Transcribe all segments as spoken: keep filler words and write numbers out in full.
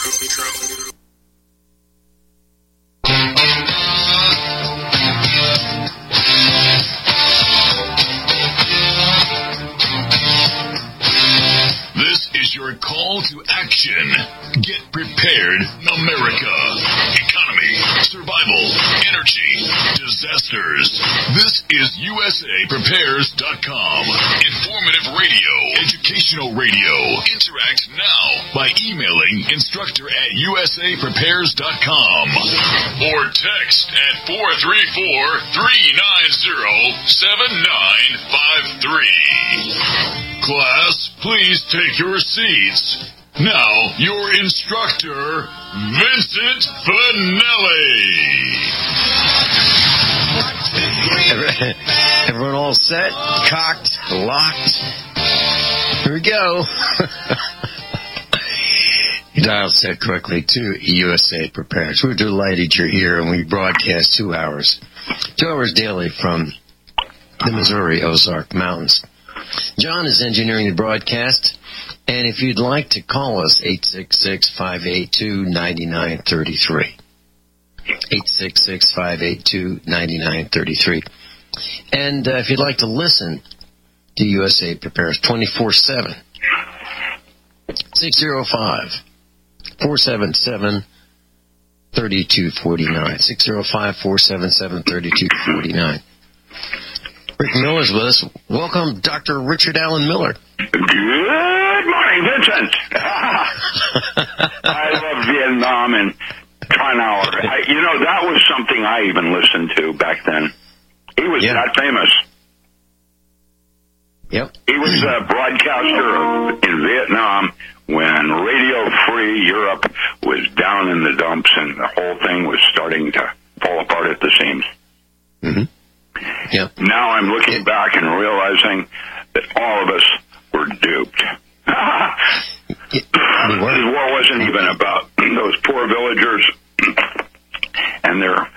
This is your call to action. Get prepared, America. Economy, survival, energy, disasters. This is U S A Prepares dot com. Informative radio, educational radio. Interact now by emailing instructor at U S A Prepares dot com or text at four three four, three nine zero, seven nine five three. Class, please take your seats. Now, your instructor, Vincent Finelli. Everyone all set? Cocked? Locked? Here we go. You dialed set correctly to U S A Prepares. We're delighted you're here, and we broadcast two hours. Two hours daily from the Missouri Ozark Mountains. John is engineering the broadcast, and if you'd like to call us, eight six six, five eight two, nine nine three three. eight six six, five eight two, nine nine three three. And uh, if you'd like to listen to U S A Prepares twenty-four seven, six oh five, four seven seven, three two four nine. six oh five, four seven seven, three two four nine. Rick Miller's with us. Welcome, Doctor Richard Allen Miller. Good morning, Vincent. I love Vietnam and Trinower. I, you know, that was something I even listened to back then. He was yeah. that famous. Yep. He was a broadcaster in Vietnam when Radio Free Europe was down in the dumps and the whole thing was starting to fall apart at the seams. Mm-hmm. Yep. Now I'm looking back and realizing that all of us were duped. We were. This war wasn't even about those poor villagers and their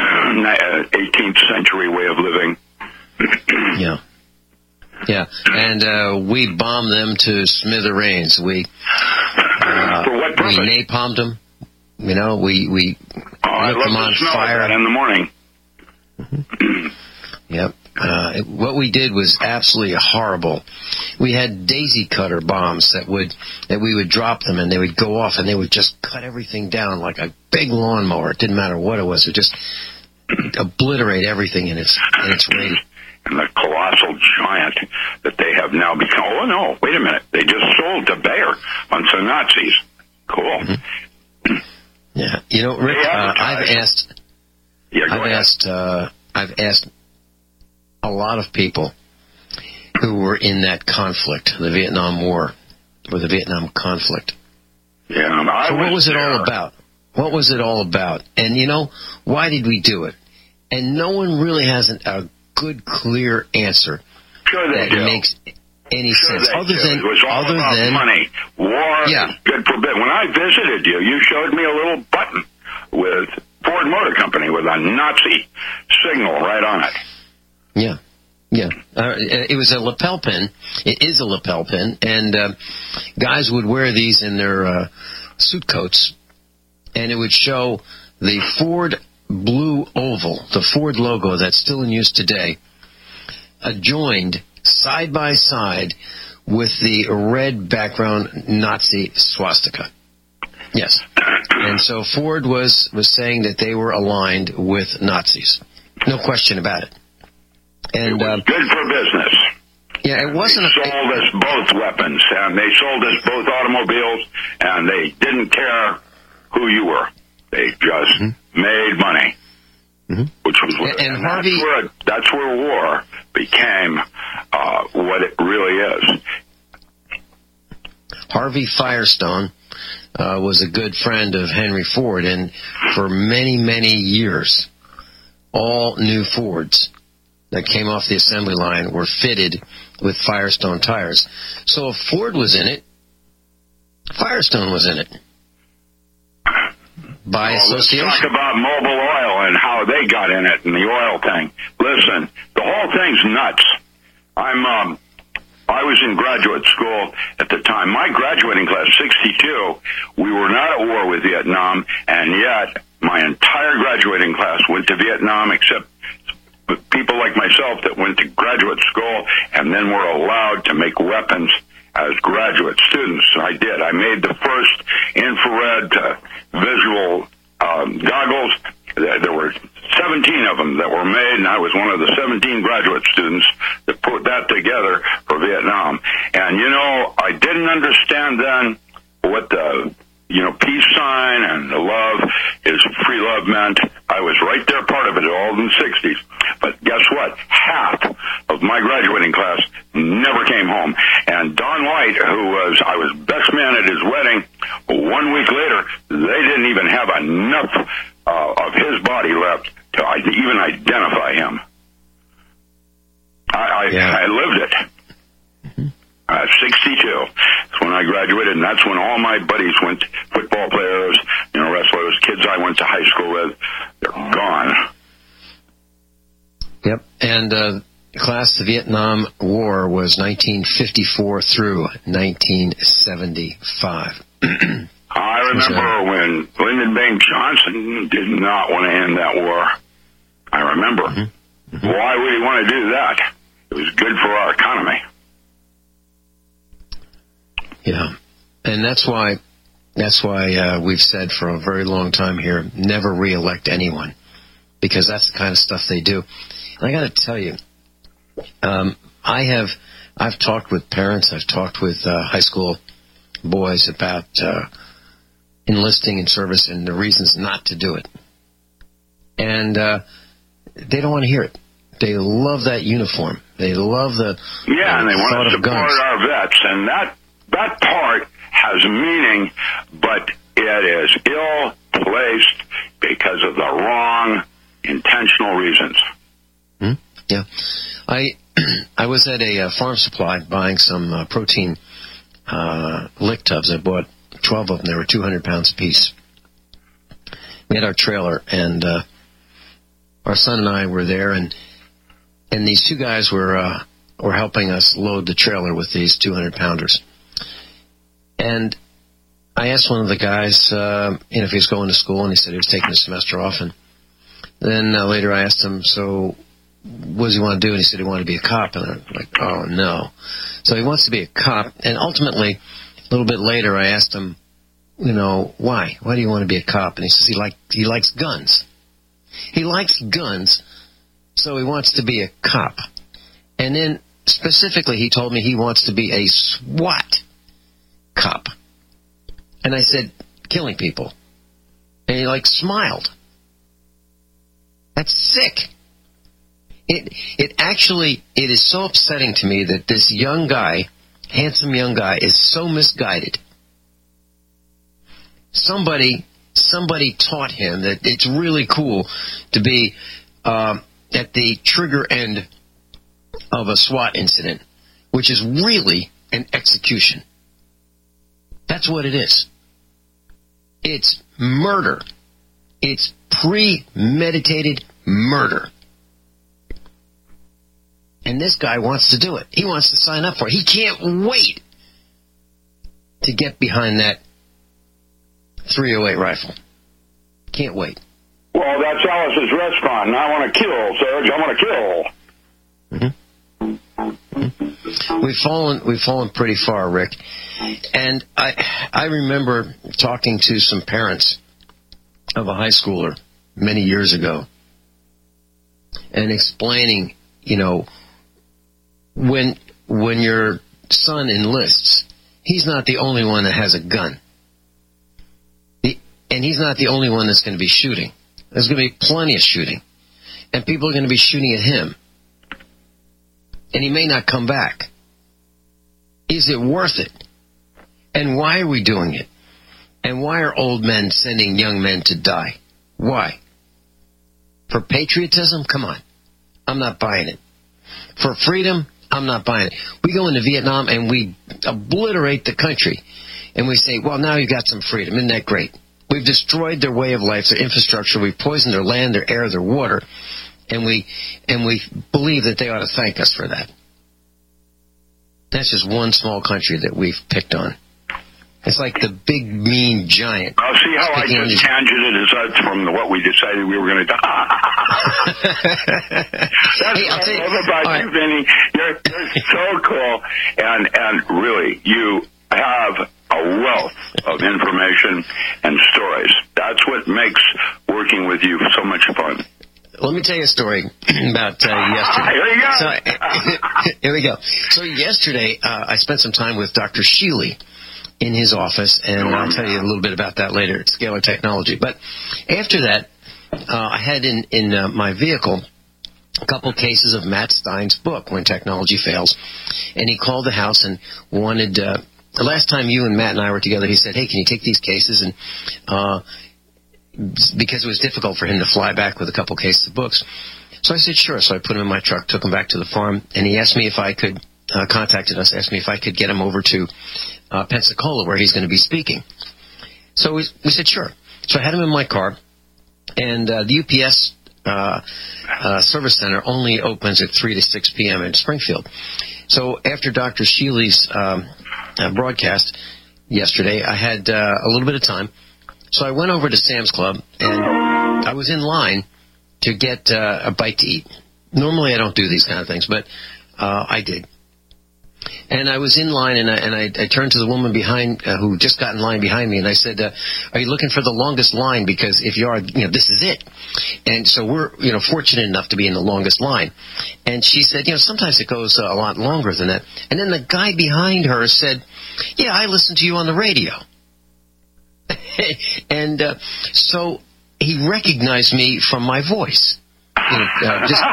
eighteenth century way of living. Yeah. Yeah. And uh, we bombed them to smithereens. We, uh, For what purpose? We napalmed them. You know, we, we oh, I lit love them the on smell fire. of that in the morning. Mm-hmm. Yep. Uh, it, what we did was absolutely horrible. We had daisy cutter bombs that would that we would drop them, and they would go off, and they would just cut everything down like a big lawnmower. It didn't matter what it was; it would just obliterate everything in its in its range. And the colossal giant that they have now become. Oh no! Wait a minute! They just sold to Bayer on some Nazis. Cool. Mm-hmm. Yeah. You know, Rick, uh, I've asked. Yeah, go I've ahead. asked. Uh, I've asked a lot of people who were in that conflict, the Vietnam War, or the Vietnam conflict. Yeah, I so what was it there. all about? What was it all about? And, you know, why did we do it? And no one really has an, a good, clear answer sure they that do. makes any sure sense. Other do. than, it was all other about than money. War yeah. is good for business. When I visited you, you showed me a little button with Ford Motor Company with a Nazi signal right on it. Yeah. Yeah. Uh, it was a lapel pin. It is a lapel pin. And uh, guys would wear these in their uh, suit coats, and it would show the Ford blue oval, the Ford logo that's still in use today, adjoined side by side with the red background Nazi swastika. Yes. And so Ford was, was saying that they were aligned with Nazis. No question about it. And, it was uh, good for business. Yeah, it wasn't. They a, sold us both weapons, and they sold us both automobiles, and they didn't care who you were. They just mm-hmm. made money, mm-hmm. which was what, and, and, and Harvey. That's where, that's where war became uh, what it really is. Harvey Firestone uh, was a good friend of Henry Ford, and for many, many years, all new Fords that came off the assembly line were fitted with Firestone tires. So if Ford was in it, Firestone was in it. By well, association. Let's talk about Mobil Oil and how they got in it and the oil thing. Listen, the whole thing's nuts. I'm um, I was in graduate school at the time. My graduating class, sixty-two, we were not at war with Vietnam, and yet my entire graduating class went to Vietnam, except people like myself that went to graduate school and then were allowed to make weapons as graduate students. I did. I made the first infrared uh, visual um, goggles. There were seventeen of them that were made, and I was one of the seventeen graduate students that put that together for Vietnam. And, you know, I didn't understand then what the, you know, peace sign and the love is free love meant. I was right there, part of it, all in the sixties. But guess what? Half of my graduating class never came home. And Don White, who was, I was best man at his wedding, one week later, they didn't even have enough uh, of his body left to even identify him. I, I, yeah. I lived it. Mm-hmm. Uh, sixty-two. That's when I graduated, and that's when all my buddies went, football players, you know, wrestlers, kids I went to high school with, they're gone. Yep. And uh, class, the Vietnam War was nineteen fifty-four through nineteen seventy-five. I remember when Lyndon Baines Johnson did not want to end that war. I remember. Mm-hmm. Mm-hmm. Why would he want to do that? It was good for our economy. Yeah. And that's why that's why uh, we've said for a very long time here, never re-elect anyone, because that's the kind of stuff they do. And I got to tell you, um, I have I've talked with parents, I've talked with uh, high school boys about uh, enlisting in service and the reasons not to do it. And uh, they don't want to hear it. They love that uniform. They love the yeah, uh, and they want to support guns. our vets, and that that part has meaning, but it is ill placed because of the wrong intentional reasons. Hmm? Yeah, I I was at a uh, farm supply buying some uh, protein uh, lick tubs. I bought twelve of them. They were two hundred pounds apiece. We had our trailer, and uh, our son and I were there, and and these two guys were uh, were helping us load the trailer with these two hundred pounders. And I asked one of the guys, uh, you know, if he was going to school, and he said he was taking a semester off. And then uh, later I asked him, so what does he want to do? And he said he wanted to be a cop. And I'm like, oh, no. So he wants to be a cop. And ultimately, a little bit later, I asked him, you know, why? Why do you want to be a cop? And he says he like he likes guns. He likes guns, so he wants to be a cop. And then specifically, he told me he wants to be a SWAT cop. And I said, killing people. And he like smiled. That's sick. It it actually, it is so upsetting to me that this young guy, handsome young guy, is so misguided. Somebody, somebody taught him that it's really cool to be um, at the trigger end of a SWAT incident, which is really an execution. That's what it is. It's murder. It's premeditated murder. And this guy wants to do it. He wants to sign up for it. He can't wait to get behind that three oh eight rifle. Can't wait. Well, that's Alice's restaurant. I want to kill, Serge. I want to kill. Mm-hmm. Mm-hmm. We've fallen. We've fallen pretty far, Rick. And I, I remember talking to some parents of a high schooler many years ago, and explaining, you know, when when your son enlists, he's not the only one that has a gun. And he's not the only one that's going to be shooting. There's going to be plenty of shooting. And people are going to be shooting at him. And he may not come back. Is it worth it? And why are we doing it? And why are old men sending young men to die? Why? For patriotism? Come on. I'm not buying it. For freedom? I'm not buying it. We go into Vietnam and we obliterate the country. And we say, well, now you've got some freedom. Isn't that great? We've destroyed their way of life, their infrastructure. We've poisoned their land, their air, their water. And we and we believe that they ought to thank us for that. That's just one small country that we've picked on. It's like the big, mean giant. I'll see how I just tangented aside from what we decided we were going to do. That's hey, what I love about right. you, Vinny. You're, you're so cool. And, and really, you have a wealth of information and stories. That's what makes working with you so much fun. Let me tell you a story about uh, yesterday. Here we go. So, here we go. So yesterday, uh, I spent some time with Doctor Sheely in his office, and I'll tell you a little bit about that later at Scalar Technology. But after that, uh, I had in, in uh, my vehicle a couple cases of Matt Stein's book, When Technology Fails, and he called the house and wanted, uh, the last time you and Matt and I were together, he said, hey, can you take these cases? And uh, because it was difficult for him to fly back with a couple cases of books. So I said, sure. So I put them in my truck, took them back to the farm, and he asked me if I could, uh, contacted us, asked me if I could get him over to Uh, Pensacola, where he's going to be speaking. So we, we said, sure. So I had him in my car, and uh, the U P S uh, uh, service center only opens at three to six p.m. in Springfield. So after Doctor Sheely's um, uh, broadcast yesterday, I had uh, a little bit of time. So I went over to Sam's Club, and I was in line to get uh, a bite to eat. Normally I don't do these kind of things, but uh, I did. And I was in line, and I, and I, I turned to the woman behind, uh, who just got in line behind me, and I said, uh, are you looking for the longest line? Because if you are, you know, this is it. And so we're, you know, fortunate enough to be in the longest line. And she said, you know, sometimes it goes uh, a lot longer than that. And then the guy behind her said, yeah, I listen to you on the radio. and uh, so he recognized me from my voice. You know, uh, just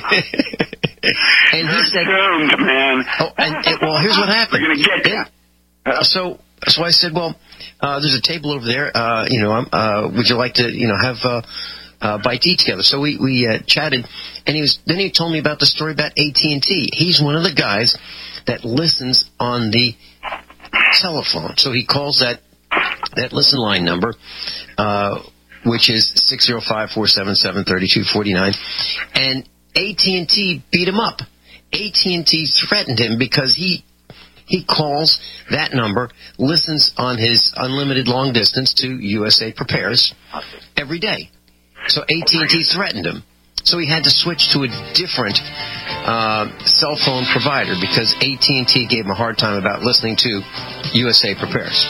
and he said, doomed, man. Oh, and, and, well, here's what happened. We're going to get you. Uh, so, so I said, well, uh, there's a table over there. Uh, you know, uh, would you like to, you know, have uh, uh, bite to eat together? So we we uh, chatted, and he was. Then he told me about the story about A T and T. He's one of the guys that listens on the telephone. So he calls that that listen line number. Uh, which is six zero five, four seven seven, three two four nine, and A T and T beat him up. A T and T threatened him because he he calls that number, listens on his unlimited long distance to U S A Prepares every day. So A T and T threatened him. So he had to switch to a different uh, cell phone provider because A T and T gave him a hard time about listening to U S A Prepares.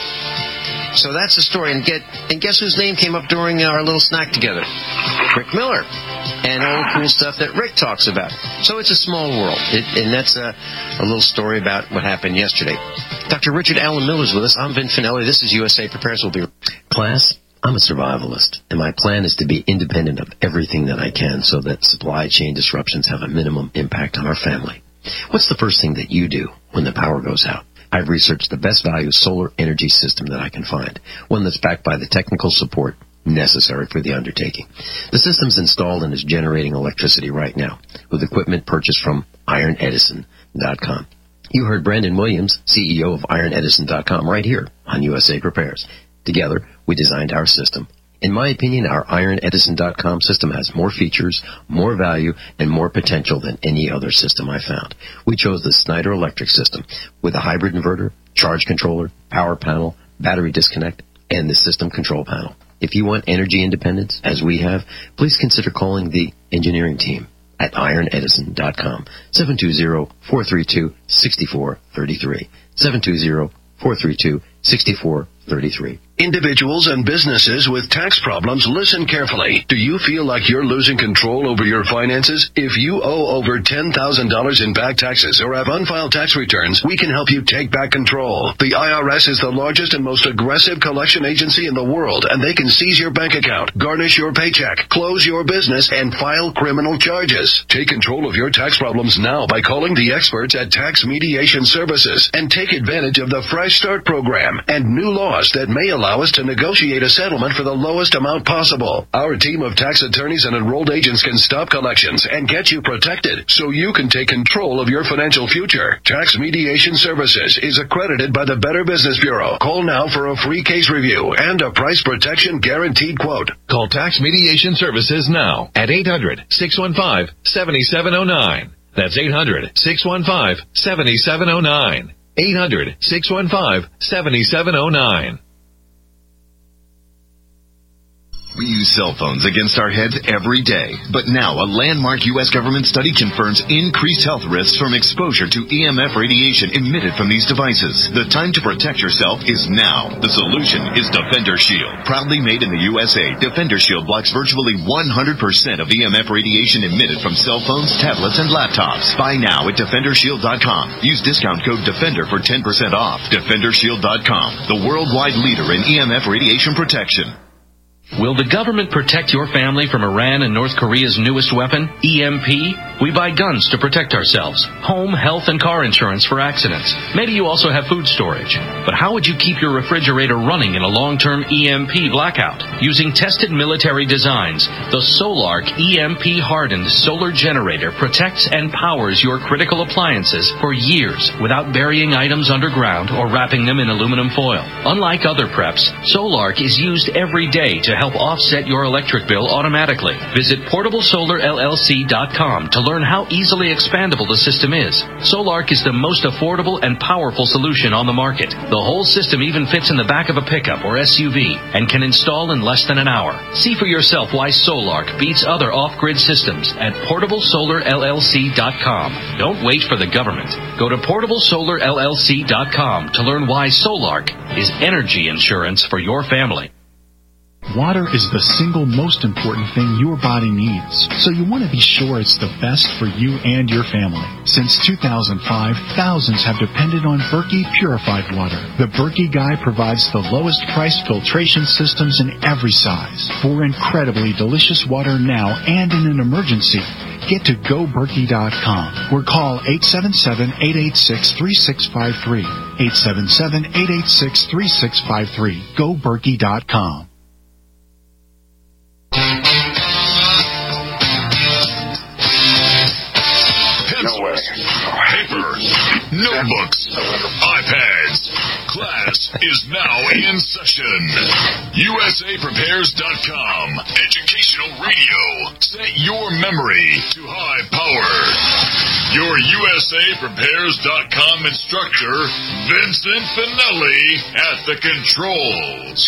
So that's the story. And get and guess whose name came up during our little snack together? Rick Miller. And all the cool stuff that Rick talks about. So it's a small world. It, and that's a, a little story about what happened yesterday. Doctor Richard Allen Miller is with us. I'm Vin Finelli. This is U S A Prepares. We'll be class. I'm a survivalist, and my plan is to be independent of everything that I can so that supply chain disruptions have a minimum impact on our family. What's the first thing that you do when the power goes out? I've researched the best value solar energy system that I can find, one that's backed by the technical support necessary for the undertaking. The system's installed and is generating electricity right now with equipment purchased from iron edison dot com. You heard Brandon Williams, C E O of iron edison dot com, right here on U S A Prepares. Together, we designed our system. In my opinion, our iron edison dot com system has more features, more value, and more potential than any other system I found. We chose the Snyder Electric system with a hybrid inverter, charge controller, power panel, battery disconnect, and the system control panel. If you want energy independence, as we have, please consider calling the engineering team at iron edison dot com, seven two zero, four three two, six four three three, seven two zero, four three two, six four three three. Individuals and businesses with tax problems, listen carefully. Do you feel like you're losing control over your finances? If you owe over ten thousand dollars in back taxes or have unfiled tax returns, we can help you take back control. The I R S is the largest and most aggressive collection agency in the world, and they can seize your bank account, garnish your paycheck, close your business, and file criminal charges. Take control of your tax problems now by calling the experts at Tax Mediation Services and take advantage of the Fresh Start program and new laws that may allow us to negotiate a settlement for the lowest amount possible. Our team of tax attorneys and enrolled agents can stop collections and get you protected so you can take control of your financial future. Tax Mediation Services is accredited by the Better Business Bureau. Call now for a free case review and a price protection guaranteed quote. Call Tax Mediation Services now at eight hundred, six one five, seven seven zero nine. That's eight hundred, six one five, seven seven zero nine. eight hundred, six one five, seven seven zero nine. We use cell phones against our heads every day. But now a landmark U S government study confirms increased health risks from exposure to E M F radiation emitted from these devices. The time to protect yourself is now. The solution is Defender Shield. Proudly made in the U S A, Defender Shield blocks virtually one hundred percent of E M F radiation emitted from cell phones, tablets, and laptops. Buy now at defender shield dot com. Use discount code DEFENDER for ten percent off. defender shield dot com, the worldwide leader in E M F radiation protection. Will the government protect your family from Iran and North Korea's newest weapon, E M P? We buy guns to protect ourselves, home, health, and car insurance for accidents. Maybe you also have food storage. But how would you keep your refrigerator running in a long-term E M P blackout? Using tested military designs, the Solark E M P-hardened solar generator protects and powers your critical appliances for years without burying items underground or wrapping them in aluminum foil. Unlike other preps, Solark is used every day to help offset your electric bill automatically. Visit portable solar L L C dot com to learn how easily expandable the system is. Solark is the most affordable and powerful solution on the market. The whole system even fits in the back of a pickup or S U V and can install in less than an hour. See for yourself why Solark beats other off-grid systems at portable solar L L C dot com. Don't wait for the government. Go to portable solar L L C dot com to learn why Solark is energy insurance for your family. Water is the single most important thing your body needs, so you want to be sure it's the best for you and your family. Since two thousand five, thousands have depended on Berkey purified water. The Berkey Guy provides the lowest price filtration systems in every size for incredibly delicious water now and in an emergency. Get to go berkey dot com or call eight seven seven, eight eight six, three six five three. eight seven seven, eight eight six, three six five three. go berkey dot com. Pencils, paper, notebooks, iPads. Class is now in session. U S A prepares dot com. Educational radio. Set your memory to high power. Your U S A prepares dot com instructor, Vincent Finelli, at the controls.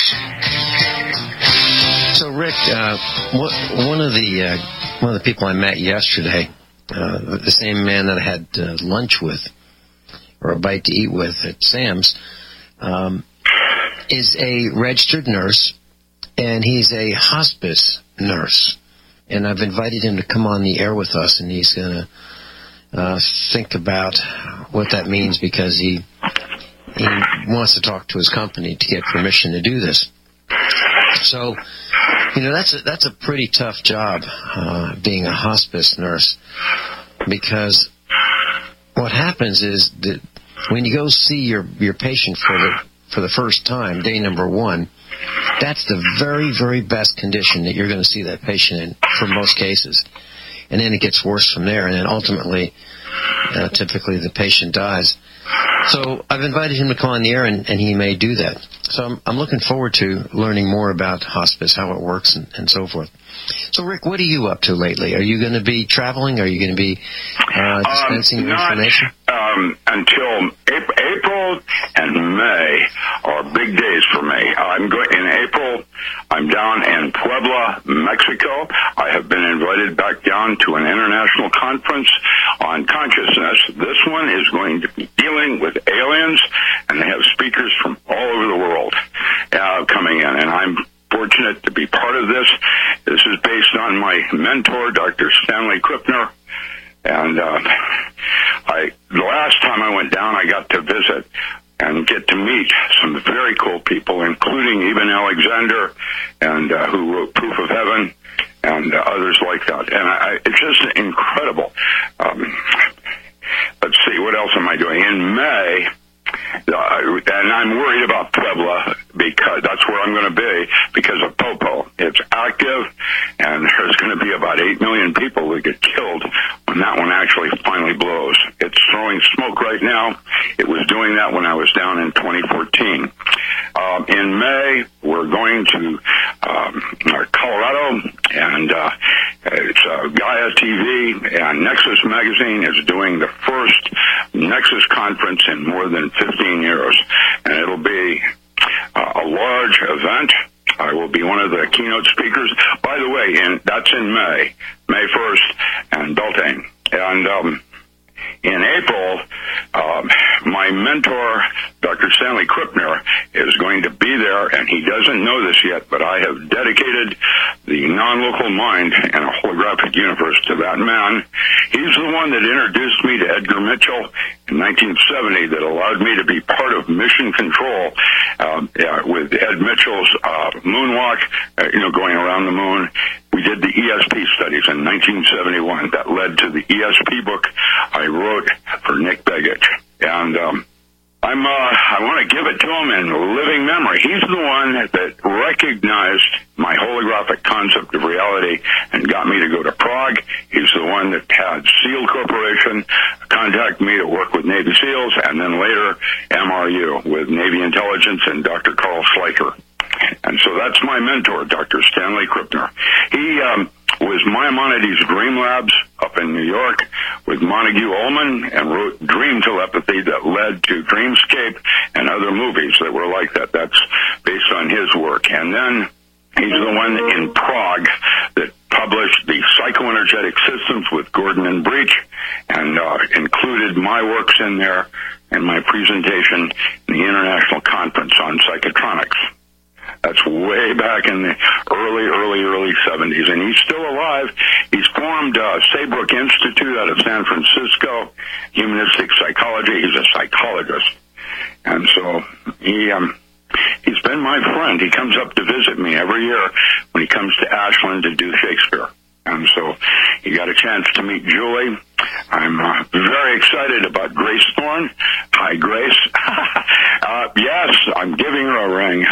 So, Rick, uh, one of the uh, one of the people I met yesterday, uh, the same man that I had uh, lunch with, or a bite to eat with at Sam's, um, is a registered nurse, and he's a hospice nurse. And I've invited him to come on the air with us, and he's going to uh, think about what that means, because he he wants to talk to his company to get permission to do this. So, you know, that's a, that's a pretty tough job, uh, being a hospice nurse, because what happens is that when you go see your, your patient for the for the first time, day number one, that's the very, very best condition that you're going to see that patient in for most cases. And then it gets worse from there, and then ultimately, uh, typically the patient dies. So I've invited him to come on the air, and, and he may do that. So I'm, I'm looking forward to learning more about hospice, how it works, and, and so forth. So, Rick, what are you up to lately? Are you going to be traveling? Are you going to be uh, dispensing um, not, information? Um, until April, April and May are big days for me. I'm going in April. I'm down in Puebla, Mexico. I have been invited back down to an international conference on consciousness. This one is going to be dealing with aliens, and they have speakers from all over the world uh, coming in, and I'm fortunate to be part of this. This is based on my mentor, Doctor Stanley Krippner, and uh, I the last time I went down, I got to visit and get to meet some very cool people, including Eben Alexander, and uh, who wrote Proof of Heaven, and uh, others like that. And I, it's just incredible. Um, let's see, what else am I doing? In May, uh, and I'm worried about Puebla, because that's where I'm going to be, because of Popo. It's active, and there's going to be about eight million people that get killed when that one actually finally blows. It's throwing smoke right now. It was doing that when I was down in twenty fourteen. Um, in May, we're going to um, Colorado, and uh, It's uh, Gaia T V, and Nexus Magazine is doing the first Nexus conference in more than fifteen years, and it'll be uh, a large event. I will be one of the keynote speakers. By the way, in, that's in May, May first, and Beltane. And um, in April, um, my mentor, Doctor Stanley Krippner, is going to be there, and he doesn't know this yet, but I have dedicated the non-local mind and a holographic universe to that man. He's the one that introduced me to Edgar Mitchell in nineteen seventy that allowed me to be part of Mission Control uh, yeah, with Ed Mitchell's uh, moonwalk, uh, you know, going around the moon. We did the E S P studies in nineteen seventy-one. That led to the E S P book I wrote for Nick Begich. And um, I'm, uh, I want to give it to him in living memory. He's the one that recognized my holographic concept of reality and got me to go to Prague. He's the one that had SEAL Corporation contact me to work with Navy SEALs, and then later M R U with Navy Intelligence and Doctor Carl Schleicher. And so that's my mentor, Doctor Stanley Krippner. He um, was Maimonides Dream Labs up in New York with Montague Ullman and wrote Dream Telepathy that led to Dreamscape and other movies that were like that. That's based on his work. And then he's the one in Prague that published the Psychoenergetic Systems with Gordon and Breach and uh, included my works in there and my presentation in the International Conference on Psychotronics. That's way back in the early, early, early seventies, and he's still alive. He's formed uh, Saybrook Institute out of San Francisco, Humanistic Psychology. He's a psychologist, and so he um, he's been my friend. He comes up to visit me every year when he comes to Ashland to do Shakespeare. And so you got a chance to meet Julie. I'm uh, very excited about Grace Thorne. Hi, Grace. uh, yes, I'm giving her a ring.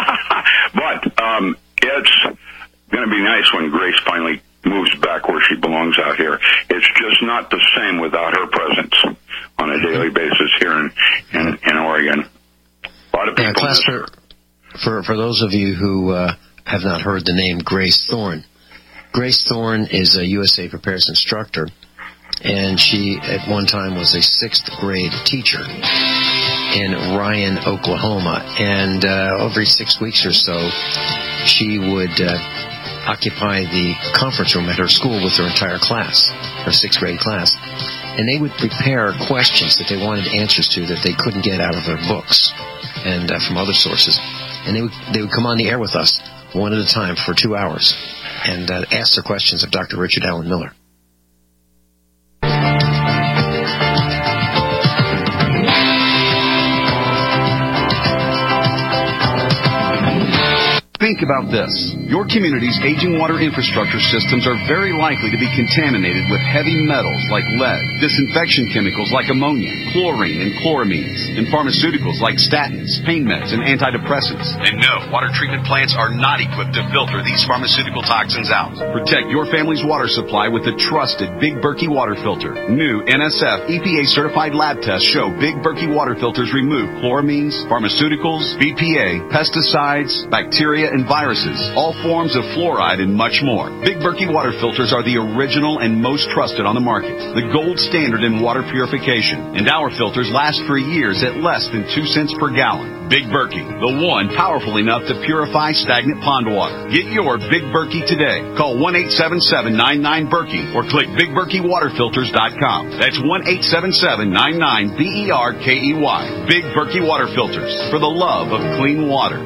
But um, it's going to be nice when Grace finally moves back where she belongs out here. It's just not the same without her presence on a daily basis here in, in, in Oregon. A lot of people... Yeah, class, for, for, for those of you who uh, have not heard the name Grace Thorne, Grace Thorne is a U S A Prepares instructor, and she at one time was a sixth grade teacher in Ryan, Oklahoma. And uh, every six weeks or so, she would uh, occupy the conference room at her school with her entire class, her sixth grade class. And they would prepare questions that they wanted answers to that they couldn't get out of their books and uh, from other sources. And they would, they would come on the air with us one at a time for two hours and uh, ask their questions of Doctor Richard Allen Miller. Think about this. Your community's aging water infrastructure systems are very likely to be contaminated with heavy metals like lead, disinfection chemicals like ammonia, chlorine and chloramines, and pharmaceuticals like statins, pain meds, and antidepressants. And no, water treatment plants are not equipped to filter these pharmaceutical toxins out. Protect your family's water supply with the trusted Big Berkey water filter. New N S F E P A-certified lab tests show Big Berkey water filters remove chloramines, pharmaceuticals, B P A, pesticides, bacteria, and viruses, all forms of fluoride, and much more. Big Berkey water filters are the original and most trusted on the market, the gold standard in water purification, and our filters last for years at less than two cents per gallon. Big Berkey, the one powerful enough to purify stagnant pond water. Get your Big Berkey today. Call one eight seven seven, nine nine, Berkey or click big berkey water filters dot com. That's one eight seven seven, nine nine, B E R K E Y. Big Berkey water filters, for the love of clean water.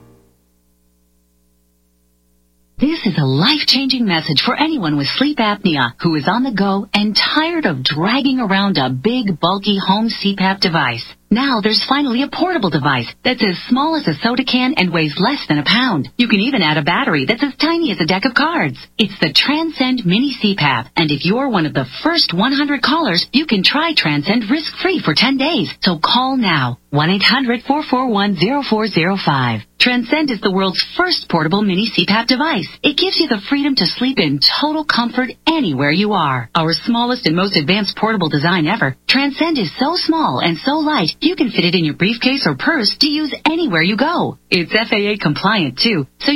This is a life-changing message for anyone with sleep apnea who is on the go and tired of dragging around a big, bulky home C PAP device. Now there's finally a portable device that's as small as a soda can and weighs less than a pound. You can even add a battery that's as tiny as a deck of cards. It's the Transcend Mini C PAP, and if you're one of the first one hundred callers, you can try Transcend risk-free for ten days. So call now, one eight hundred, four four one, zero four zero five. Transcend is the world's first portable mini C PAP device. It gives you the freedom to sleep in total comfort anywhere you are. Our smallest and most advanced portable design ever, Transcend is so small and so light, you can fit it in your briefcase or purse to use anywhere you go. It's F A A compliant too, so you can even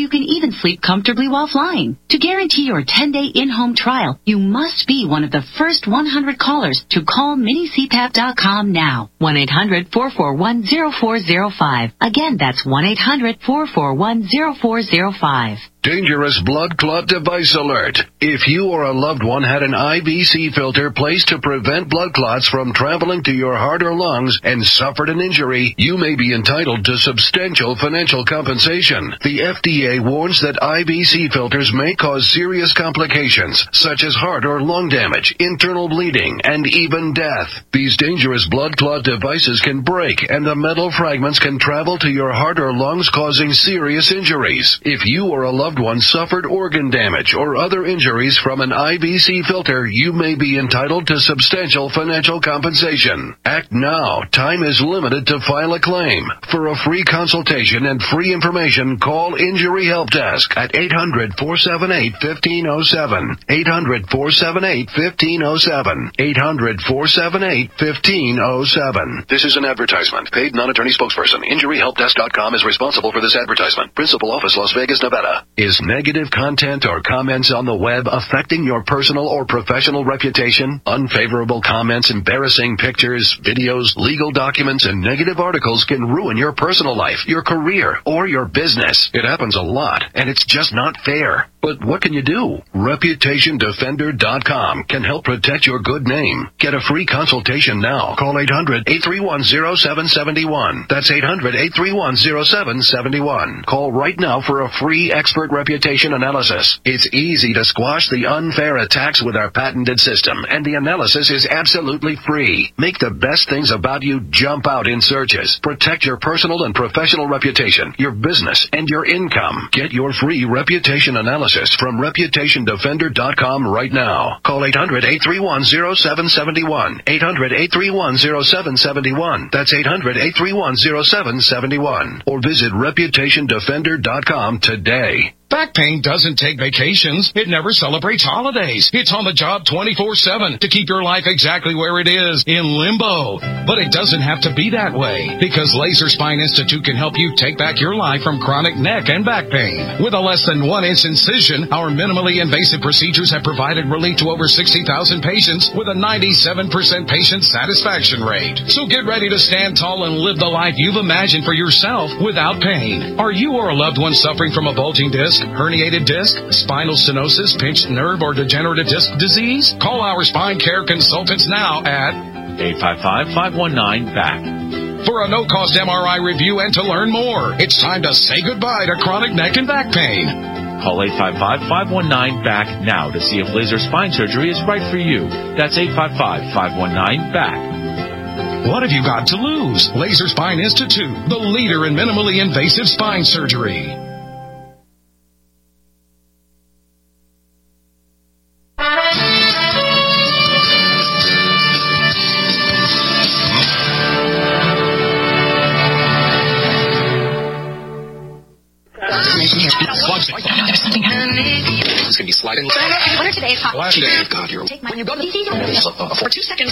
even sleep comfortably while flying. To guarantee your ten-day in-home trial, you must be one of the first one hundred callers to call mini C PAP dot com now. one eight hundred, four four one, zero four zero five. Again, that's one eight hundred, four four one, zero four zero five. Dangerous blood clot device alert. If you or a loved one had an I V C filter placed to prevent blood clots from traveling to your heart or lungs and suffered an injury, you may be entitled to substantial financial compensation. The F D A warns that I V C filters may cause serious complications, such as heart or lung damage, internal bleeding, and even death. These dangerous blood clot devices can break, and the metal fragments can travel to your heart or lungs, causing serious injuries. If you or a loved one suffered organ damage or other injuries from an I V C filter, you may be entitled to substantial financial compensation. Act now. Time is limited to file a claim. For a free consultation and free information, call Injury Help Desk at eight hundred, four seven eight, one five zero seven. eight hundred, four seven eight, one five zero seven. eight hundred, four seven eight, one five zero seven. This is an advertisement. Paid non-attorney spokesperson. Injury Help Desk dot com is responsible for this advertisement. Principal office, Las Vegas, Nevada. Is negative content or comments on the web affecting your personal or professional reputation? Unfavorable comments, embarrassing pictures, videos, legal documents, and negative articles can ruin your personal life, your career, or your business. It happens a lot, and it's just not fair. But what can you do? Reputation Defender dot com can help protect your good name. Get a free consultation now. Call eight hundred, eight three one, zero seven seven one. That's eight hundred, eight three one, zero seven seven one. Call right now for a free expert reputation analysis. It's easy to squash the unfair attacks with our patented system, and the analysis is absolutely free. Make the best things about you jump out in searches. Protect your personal and professional reputation, your business, and your income. Get your free reputation analysis from Reputation Defender dot com right now. Call eight hundred, eight three one, zero seven seven one. eight hundred, eight three one, zero seven seven one. That's eight hundred, eight three one, zero seven seven one. Or visit Reputation Defender dot com today. Back pain doesn't take vacations. It never celebrates holidays. It's on the job twenty-four seven to keep your life exactly where it is, in limbo. But it doesn't have to be that way, because Laser Spine Institute can help you take back your life from chronic neck and back pain. With a less than one inch incision, our minimally invasive procedures have provided relief to over sixty thousand patients with a ninety-seven percent patient satisfaction rate. So get ready to stand tall and live the life you've imagined for yourself without pain. Are you or a loved one suffering from a bulging disc, herniated disc, spinal stenosis, pinched nerve, or degenerative disc disease? Call our spine care consultants now at eight five five, five one nine, B A C. For a no-cost M R I review and to learn more. It's time to say goodbye to chronic neck and back pain. Call eight five five, five one nine, B A C now to see if laser spine surgery is right for you. That's eight five five, five one nine, B A C. What have you got to lose? Laser Spine Institute, the leader in minimally invasive spine surgery. It's going to be sliding. Winner today is hot. Last day. God, you're... Take my... When you go to these for two seconds.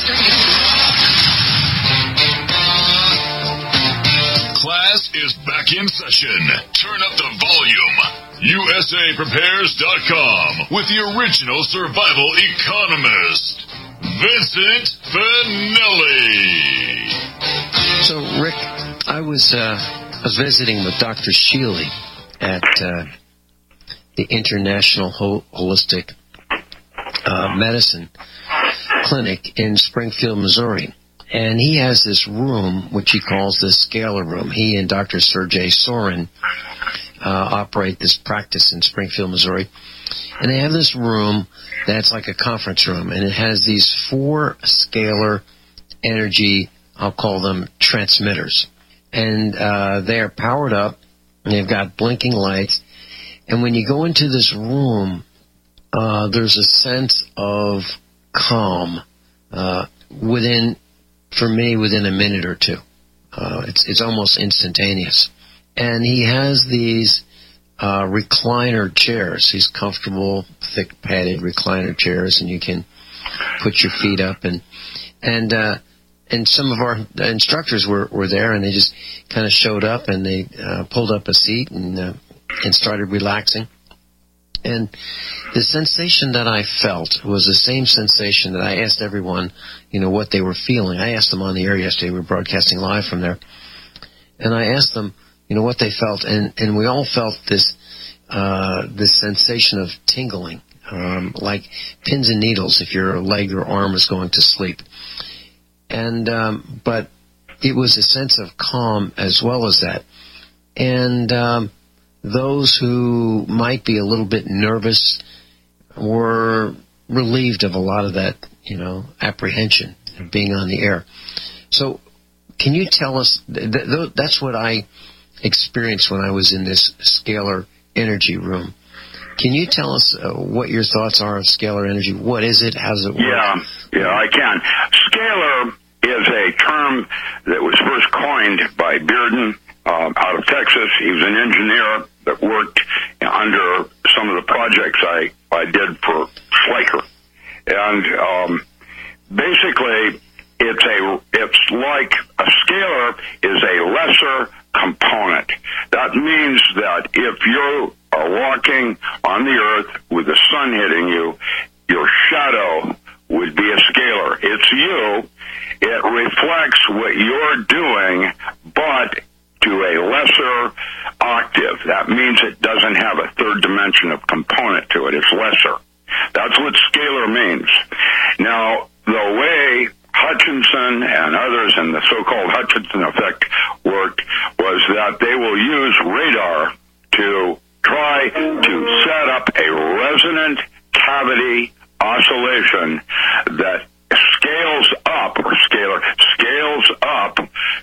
Class is back in session. Turn up the volume. U S A Prepares dot com with the original survival economist, Vincent Finelli. So, Rick, I was uh, I was visiting with Doctor Sheely at uh, the International Hol- Holistic uh, Medicine Clinic in Springfield, Missouri. And he has this room, which he calls the Scalar Room. He and Doctor Sergey Sorin uh, operate this practice in Springfield, Missouri. And they have this room that's like a conference room, and it has these four scalar energy, I'll call them transmitters. And uh, they're powered up, and they've got blinking lights. And when you go into this room, uh, there's a sense of calm uh, within, for me, within a minute or two. Uh, it's, it's almost instantaneous. And he has these uh, recliner chairs, these comfortable, thick padded recliner chairs, and you can put your feet up. And and uh, and some of our instructors were, were there, and they just kind of showed up, and they uh, pulled up a seat and uh, and started relaxing. And the sensation that I felt was the same sensation that I asked everyone, you know, what they were feeling. I asked them on the air yesterday. We were broadcasting live from there. And I asked them, you know, what they felt. And, and we all felt this, uh, this sensation of tingling, um, like pins and needles if your leg or arm was going to sleep. And, um, but it was a sense of calm as well as that. And, um, those who might be a little bit nervous were relieved of a lot of that, you know, apprehension of being on the air. So can you tell us, th- th- that's what I experienced when I was in this scalar energy room. Can you tell us uh, what your thoughts are of scalar energy? What is it? How does it work? Yeah, yeah, I can. Scalar is a term that was first coined by Bearden um, out of Texas. He was an engineer that worked under some of the projects I, I did for Schleicher. And um, basically, it's a it's like a scalar is a lesser component. That means that if you are walking on the earth with the sun hitting you, your shadow would be a scalar. It's you. It reflects what you're doing, but to a lesser octave. That means it doesn't have a third dimension of component to it. It's lesser. That's what scalar means. Now, the way Hutchinson and others in the so-called Hutchinson effect worked was that they will use radar to try to set up a resonant cavity oscillation that scales up, or scalar, scales up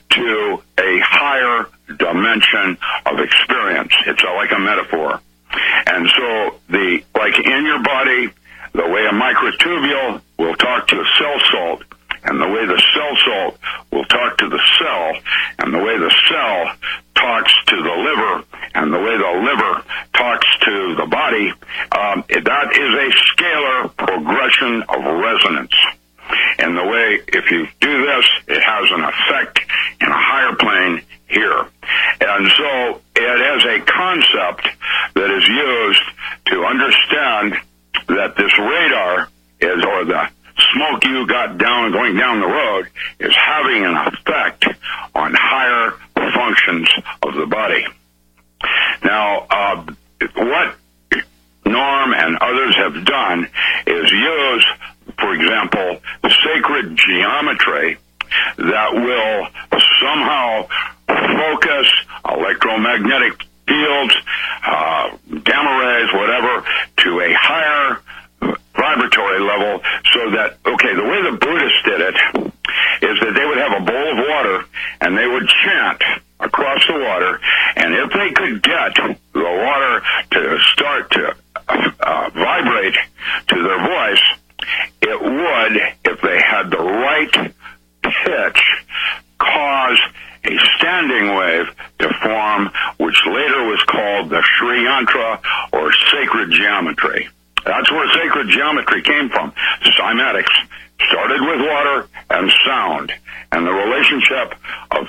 to a higher dimension of experience. It's like a metaphor. And so, the like in your body, the way a microtubule will talk to a cell salt, and the way the cell salt will talk to the cell, and the way the cell talks to the liver, and the way the liver talks to the body, um, that is a scalar progression of resonance. And the way, if you do this, it has an effect in a higher plane here. And so it is a concept that is used to understand that this radar is, or the smoke you got down going down the road, is having an effect on higher functions of the body. Now, uh, what Norm and others have done is use, for example, sacred geometry that will somehow focus electromagnetic fields, uh, gamma rays, whatever, to a higher vibratory level, so that, okay, the way the Buddhists did it is that they would have a bowl of water and they would chant across the water, and if they could get the water to start to uh, vibrate to their voice, it would, if they had the right pitch, cause a standing wave to form, which later was called the Sri Yantra, or sacred geometry. That's where sacred geometry came from. Cymatics started with water and sound, and the relationship of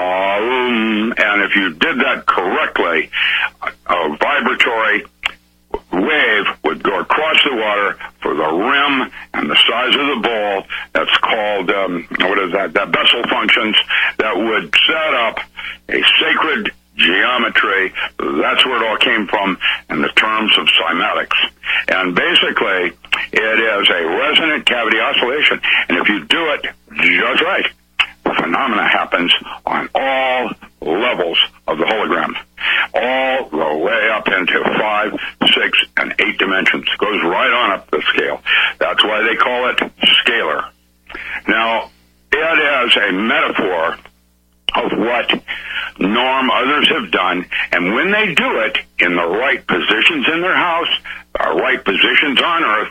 um, and if you did that correctly, a vibratory wave would go across the water for the rim and the size of the bowl. That's called, um, what is that, that Bessel functions, that would set up a sacred geometry. That's where it all came from in the terms of cymatics. And basically, it is a resonant cavity oscillation. And if you do it just right, the phenomena happens on all levels of the hologram, all the way up into five, six, and eight dimensions. It goes right on up the scale. That's why they call it scalar. Now, it is a metaphor of what Norm, others have done, and when they do it in the right positions in their house, or right positions on Earth,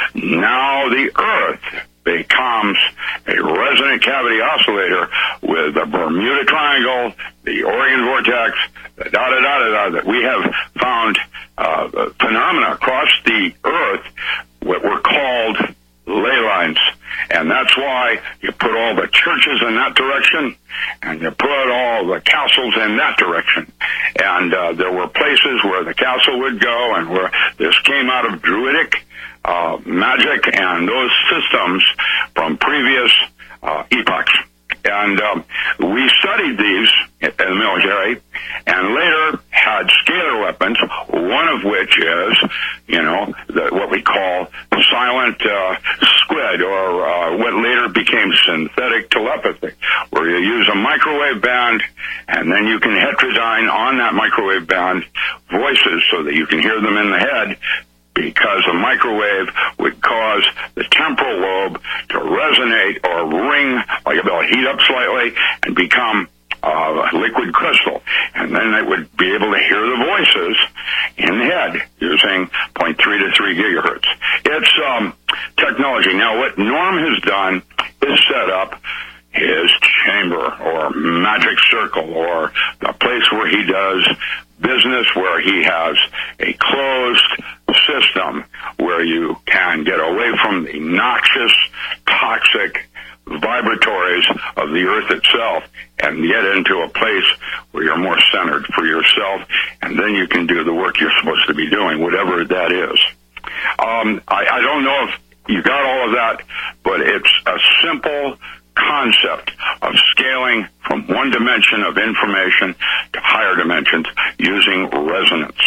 now the Earth becomes a resonant cavity oscillator with the Bermuda Triangle, the Orion Vortex, the da-da-da-da-da, that we have found uh, phenomena across the Earth, what were called ley lines. And that's why you put all the churches in that direction, and you put all the castles in that direction. And uh, there were places where the castle would go, and where this came out of Druidic uh, magic and those systems from previous uh, epochs. And um, we studied these in the military, and later had scalar weapons, one of which is, you know, the, what we call silent uh, squid, or uh, what later became synthetic telepathy, where you use a microwave band, and then you can heterodyne on that microwave band voices so that you can hear them in the head, because a microwave would cause the temporal lobe to resonate or ring, like it'll heat up slightly and become uh, liquid crystal. And then they would be able to hear the voices in the head using zero point three to three gigahertz. It's um, technology. Now, what Norm has done is set up his chamber or magic circle, or the place where he does business, where he has a closed system where you can get away from the noxious, toxic vibratories of the earth itself and get into a place where you're more centered for yourself, and then you can do the work you're supposed to be doing, whatever that is. Um, I, I don't know if you got all of that, but it's a simple concept of scaling from one dimension of information to higher dimensions using resonance.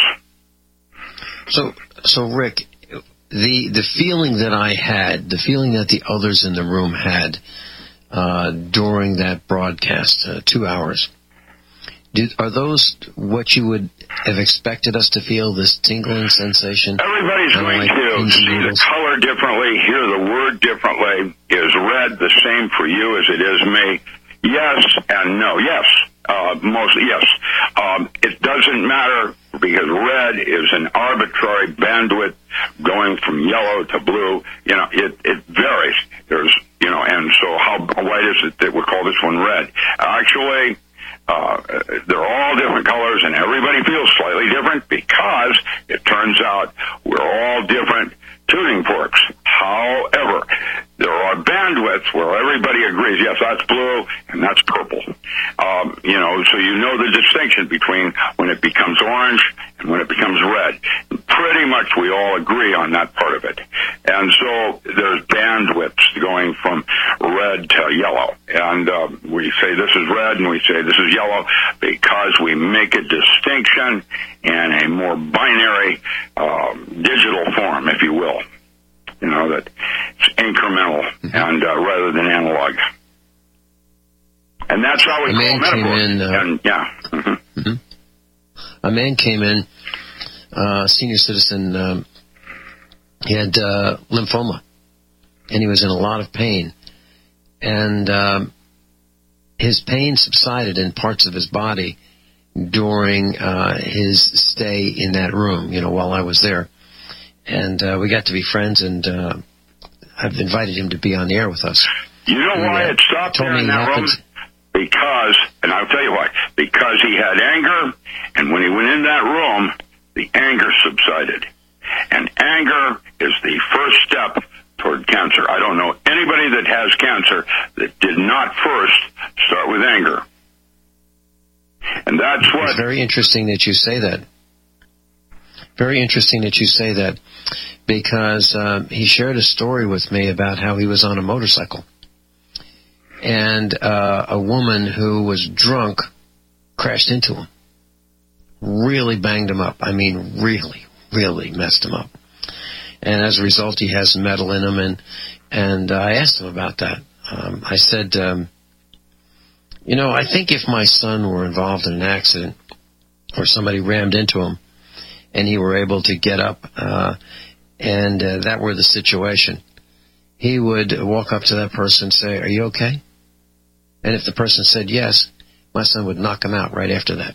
So, so Rick, the the feeling that I had, the feeling that the others in the room had uh, during that broadcast, uh, two hours, did, are those what you would have expected us to feel, this tingling sensation? Everybody's going like to see the color differently, hear the word differently. Is red the same for you as it is me? Yes and no. Yes, uh, mostly yes. Um, it doesn't matter, because red is an arbitrary bandwidth going from yellow to blue. You know, it, it varies. There's, you know, and so how white is it that we call this one red? Actually, Uh, they're all different colors, and everybody feels slightly different, because it turns out we're all different tuning forks. However, there are bandwidths where everybody agrees, yes, that's blue and that's purple. Um, you know, so you know the distinction between when it becomes orange and when it becomes red. Pretty much we all agree on that part of it. And so there's bandwidths going from red to yellow. And uh, we say this is red and we say this is yellow because we make a distinction in a more binary uh, digital form, if you will. You know, that it's incremental and uh, rather than analog. And that's how we a call man metaphor. Came in, uh, and, yeah. Mm-hmm. Mm-hmm. A man came in, uh, senior citizen, um, he had uh, lymphoma, and he was in a lot of pain. And um, his pain subsided in parts of his body during uh, his stay in that room, you know, while I was there. And uh, we got to be friends, and uh, I've invited him to be on the air with us. You know and, why uh, it stopped there in that room? happened. Because, and I'll tell you why, because he had anger, and when he went in that room, the anger subsided. And anger is the first step toward cancer. I don't know anybody that has cancer that did not first start with anger. And that's what... It's very interesting that you say that. Very interesting that you say that, because uh, he shared a story with me about how he was on a motorcycle, and uh, a woman who was drunk crashed into him, really banged him up. I mean, really, really messed him up. And as a result, he has metal in him, and and uh, I asked him about that. Um, I said, um, you know, I think if my son were involved in an accident or somebody rammed into him, and he were able to get up, uh, and uh, that were the situation, he would walk up to that person and say, "Are you okay?" And if the person said yes, my son would knock him out right after that.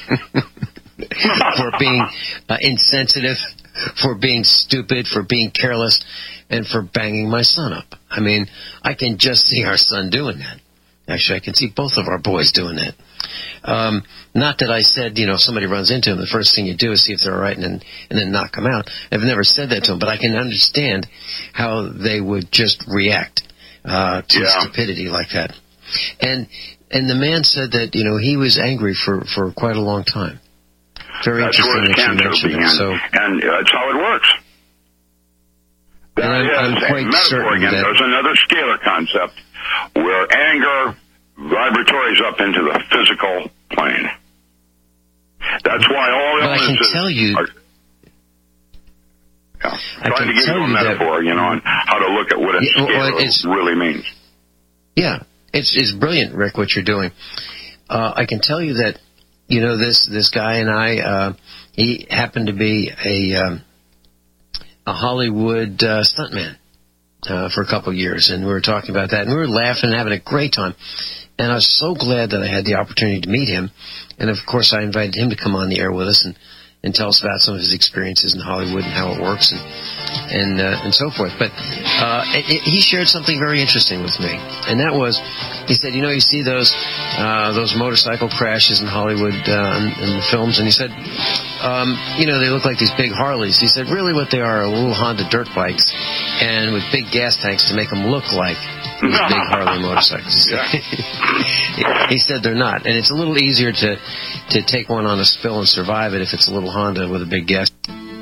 For being uh, insensitive, for being stupid, for being careless, and for banging my son up. I mean, I can just see our son doing that. Actually, I can see both of our boys doing that. Um, not that I said, you know, if somebody runs into him, the first thing you do is see if they're all right and then, and then knock them out. I've never said that to them, but I can understand how they would just react. uh, to Yeah. stupidity like that. And and the man said that, you know, he was angry for, for quite a long time. Very That's interesting where the that you cancer mentioned began, it. So, and uh, that's how it works. That And I'm- is I'm a quite metaphor certain again. that- There's another scalar concept where anger vibratories up into the physical plane. That's why all But I can illnesses tell you- are... Yeah. I Trying can to give tell you a you that- metaphor, you know, on how to look at what a Yeah, well, scalar it's- really means. yeah, it's it's brilliant, Rick, what you're doing. Uh, I can tell you that, you know, this this guy and I, uh, he happened to be a um, a Hollywood uh, stuntman uh, for a couple of years, and we were talking about that, and we were laughing and having a great time. And I was so glad that I had the opportunity to meet him, and of course I invited him to come on the air with us and, and tell us about some of his experiences in Hollywood and how it works and and uh, and so forth. But uh, it, it, he shared something very interesting with me, and that was, he said, you know, you see those uh, those motorcycle crashes in Hollywood uh, in, in the films, and he said, um, you know, they look like these big Harleys. He said, really, what they are are little Honda dirt bikes, and with big gas tanks to make them look like these big Harley motorcycles. He said, he said they're not, and it's a little easier to to take one on a spill and survive it if it's a little Honda with a big gas.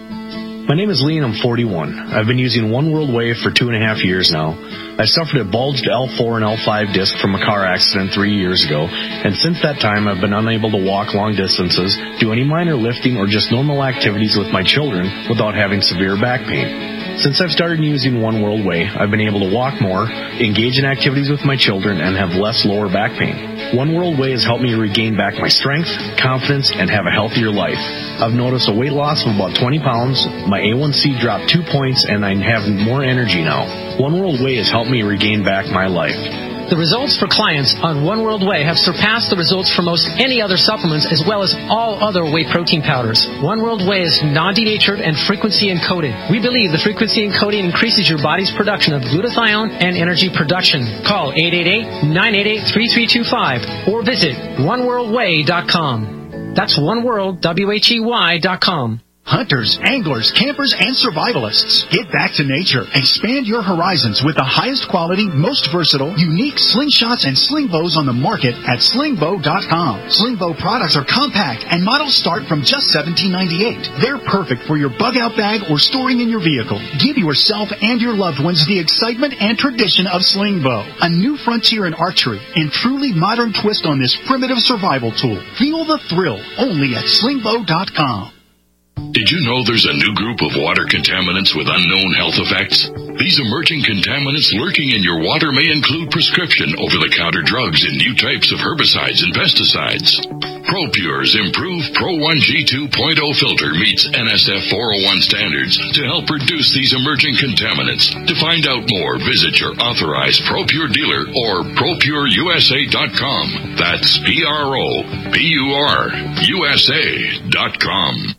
My name is Lee and I'm forty-one. I've been using One World Wave for two and a half years now. I suffered a bulged L four and L five disc from a car accident three years ago, and since that time I've been unable to walk long distances, do any minor lifting, or just normal activities with my children without having severe back pain. Since I've started using One World Way, I've been able to walk more, engage in activities with my children, and have less lower back pain. One World Way has helped me regain back my strength, confidence, and have a healthier life. I've noticed a weight loss of about twenty pounds, my A one C dropped two points, and I have more energy now. One World Way has helped me regain back my life. The results for clients on One World Way have surpassed the results for most any other supplements, as well as all other whey protein powders. One World Way is non-denatured and frequency encoded. We believe the frequency encoding increases your body's production of glutathione and energy production. Call eight eight eight, nine eight eight, three three two five or visit one world way dot com. That's oneworld, W H E Y dot com. Hunters, anglers, campers, and survivalists. Get back to nature. Expand your horizons with the highest quality, most versatile, unique slingshots and sling bows on the market at sling bow dot com. Sling bow products are compact and models start from just seventeen ninety-eight. They're perfect for your bug out bag or storing in your vehicle. Give yourself and your loved ones the excitement and tradition of sling bow. A new frontier in archery and truly modern twist on this primitive survival tool. Feel the thrill only at sling bow dot com. Did you know there's a new group of water contaminants with unknown health effects? These emerging contaminants lurking in your water may include prescription over-the-counter drugs and new types of herbicides and pesticides. ProPure's improved Pro one G two point oh filter meets N S F four oh one standards to help reduce these emerging contaminants. To find out more, visit your authorized ProPure dealer or pro pure U S A dot com. That's P R O P U R U S A dot com.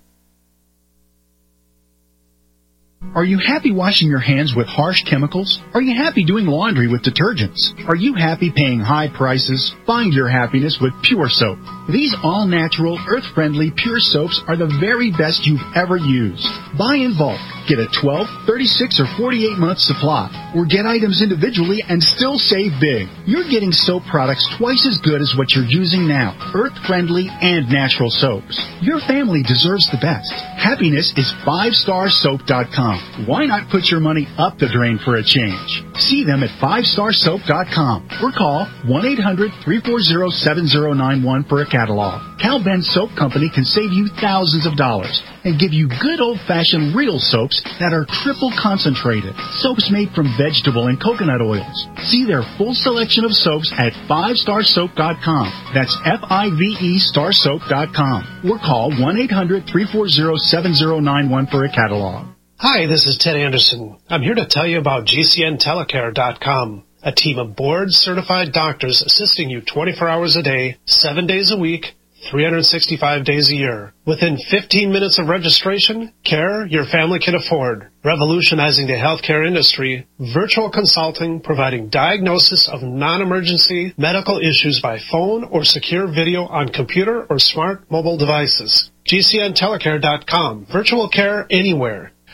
Are you happy washing your hands with harsh chemicals? Are you happy doing laundry with detergents? Are you happy paying high prices? Find your happiness with Pure Soap. These all-natural, earth-friendly Pure Soaps are the very best you've ever used. Buy in bulk. Get a twelve, thirty-six, or forty-eight month supply. Or get items individually and still save big. You're getting soap products twice as good as what you're using now. Earth-friendly and natural soaps. Your family deserves the best. Happiness is five star soap dot com. Why not put your money up the drain for a change? See them at five star soap dot com or call one eight hundred, three four zero, seven zero nine one for a catalog. Cal Ben Soap Company can save you thousands of dollars and give you good old-fashioned real soaps that are triple concentrated. Soaps made from vegetable and coconut oils. See their full selection of soaps at five star soap dot com. That's F I V E star soap dot com. Or call one eight hundred, three four zero, seven zero nine one for a catalog. Hi, this is Ted Anderson. I'm here to tell you about G C N telecare dot com, a team of board-certified doctors assisting you twenty-four hours a day, seven days a week, three hundred sixty-five days a year. Within fifteen minutes of registration, care your family can afford. Revolutionizing the healthcare industry, virtual consulting providing diagnosis of non-emergency medical issues by phone or secure video on computer or smart mobile devices. G C N telecare dot com. Virtual care anywhere.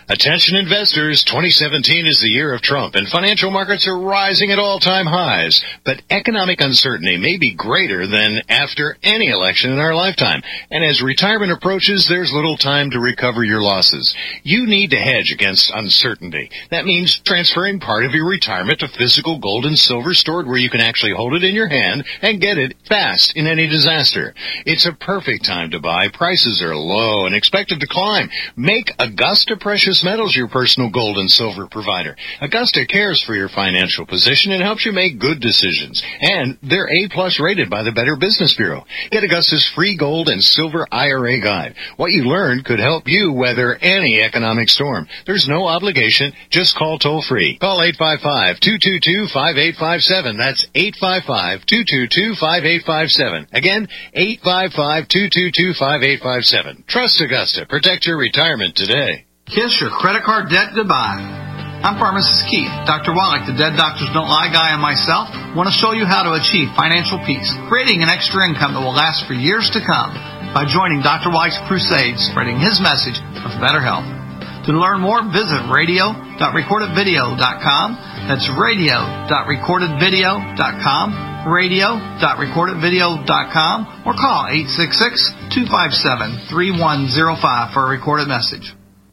Attention investors, twenty seventeen is the year of Trump, and financial markets are rising at all-time highs. But economic uncertainty may be greater than after any election in our lifetime. And as retirement approaches, there's little time to recover your losses. You need to hedge against uncertainty. That means transferring part of your retirement to physical gold and silver stored where you can actually hold it in your hand and get it fast in any disaster. It's a perfect time to buy. Prices are low and expected to climb. Make Augusta Precious Metals your personal gold and silver provider. Augusta cares for your financial position and helps you make good decisions. And they're A-plus rated by the Better Business Bureau. Get Augusta's free gold and silver I R A guide. What you learned could help you weather any economic storm. There's no obligation. Just call toll-free. Call eight five five, two two two, five eight five seven. That's eight five five, two two two, five eight five seven. Again, eight five five, two two two, five eight five seven. Trust Augusta. Protect your retirement today. Kiss your credit card debt goodbye. I'm Pharmacist Keith. Doctor Wallach, the Dead Doctors Don't Lie guy, and myself want to show you how to achieve financial peace, creating an extra income that will last for years to come by joining Doctor Wallach's crusade, spreading his message of better health. To learn more, visit radio dot recorded video dot com. That's radio dot recorded video dot com, radio dot recorded video dot com, or call eight six six, two five seven, three one zero five for a recorded message.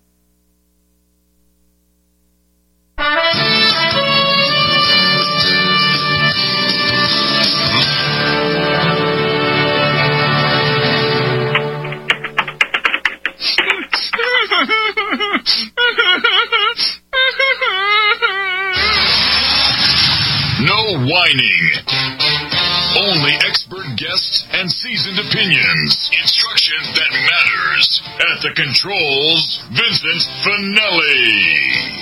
No whining. Only expert guests and seasoned opinions. Instruction that matters. At the controls, Vincent Finelli.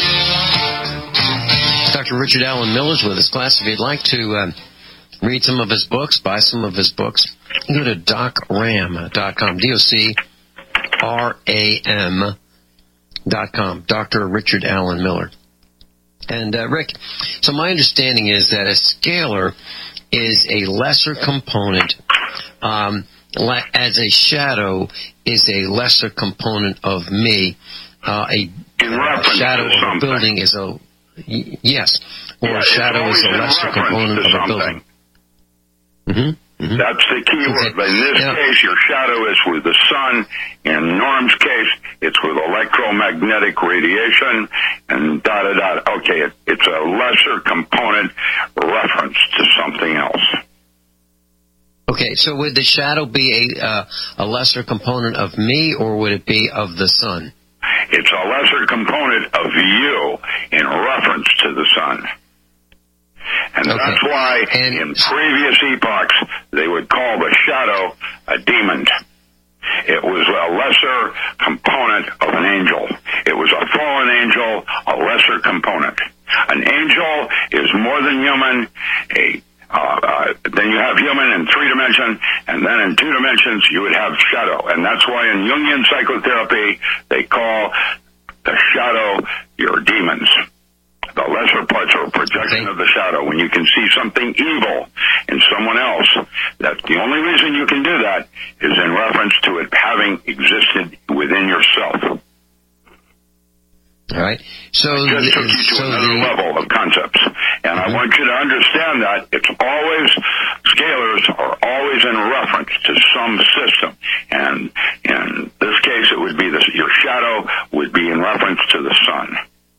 Doctor Richard Allen Miller's with us. Class, if you'd like to uh, read some of his books, buy some of his books, go to doc ram dot com. D O C R A M dot com. Doctor Richard Allen Miller. And, uh, Rick, so my understanding is that a scalar is a lesser component, um, as a shadow is a lesser component of me. Uh, a uh, shadow of a building is a, y- yes, or yeah, a shadow is a lesser component of a building. Mm-hmm. Mm-hmm. That's the key word. But in this yeah. case, your shadow is with the sun. In Norm's case, it's with electromagnetic radiation and da-da-da. Okay, it, it's a lesser component reference to something else. Okay, so would the shadow be a, uh, a lesser component of me, or would it be of the sun? It's a lesser component of you in reference to the sun. And okay. that's why and in previous epochs they would call the shadow a demon. It was a lesser component of an angel. It was a fallen angel, a lesser component. An angel is more than human. A uh, uh, then you have human in three dimensions, and then in two dimensions you would have shadow. And that's why in Jungian psychotherapy they call the shadow your demons. The lesser parts are a projection okay. of the shadow. When you can see something evil in someone else, that's the only reason you can do that is in reference to it having existed within yourself. All right. So it just the, took you to so another the, level of concepts. And mm-hmm. I want you to understand that it's always, scalars are always in reference to some system. And in this case, it would be this, your shadow would be in reference to the sun.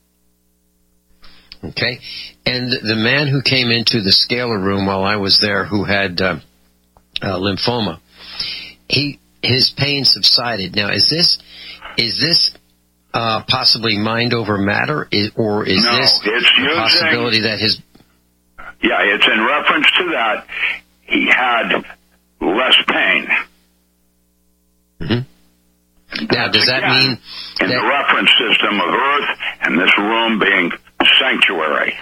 Okay, and the man who came into the scalar room while I was there, who had uh, uh, lymphoma, he his pain subsided. Now, is this is this uh, possibly mind over matter, is, or is no, this it's a using, possibility that his? Yeah, it's in reference to that. He had less pain. Mm-hmm. Now, does that again, mean in that, the reference system of Earth and this room being sanctuary?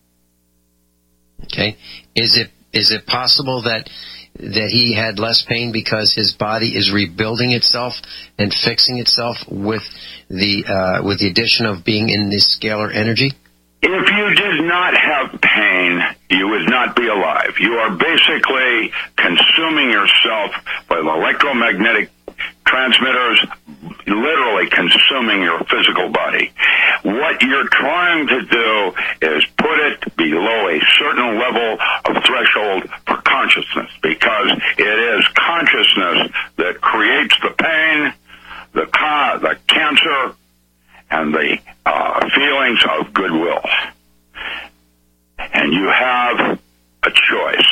Okay, is it is it possible that that he had less pain because his body is rebuilding itself and fixing itself with the uh, with the addition of being in this scalar energy? If you did not have pain, you would not be alive. You are basically consuming yourself with electromagnetic transmitters literally consuming your physical body. What you're trying to do is put it below a certain level of threshold for consciousness, because it is consciousness that creates the pain, the ca- the cancer, and the uh, feelings of goodwill. And you have a choice.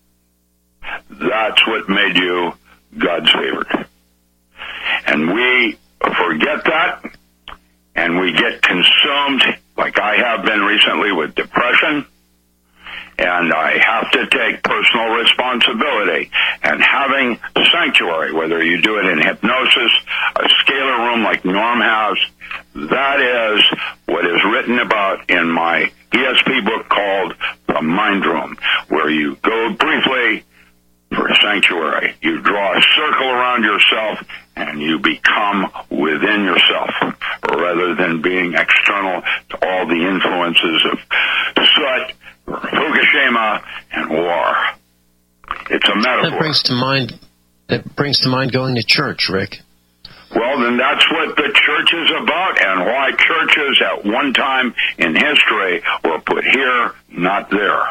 That's what made you God's favorite. And we forget that, and we get consumed, like I have been recently, with depression, and I have to take personal responsibility. And having sanctuary, whether you do it in hypnosis, a scalar room like Norm has, that is what is written about in my E S P book called The Mind Room, where you go briefly for sanctuary. You draw a circle around yourself and you become within yourself, rather than being external to all the influences of soot, Fukushima, and war. It's a metaphor. That brings to mind, that brings to mind going to church, Rick. Well, then that's what the church is about, and why churches at one time in history were put here, not there.